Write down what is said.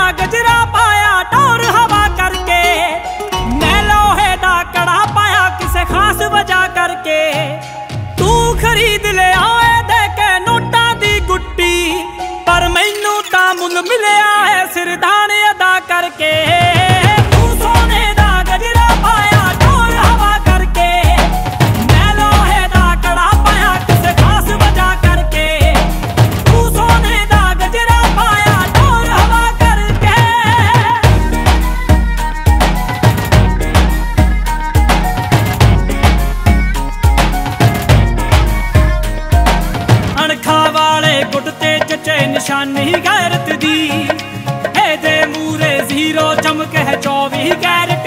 गजरा पाया टोर हवा करके, मैं लोहे दा कड़ा पाया किसे खास वजह करके। तू खरीद ले आए दे के नोटा दी गुट्टी, पर मैनू ता मुल मिलिया है सिरदाने अदा करके। तू सोने दा गजरा पाया टोर हवा करके, मैं लोहे दा कड़ा पाया किसे खास वजह करके। तू सोने दा गजरा पाया टोर हवा करके। अणखा वाले गुट ते चचे निशानी गैरत दी, एदे मूरे जीरो चमक है 24 कैरेट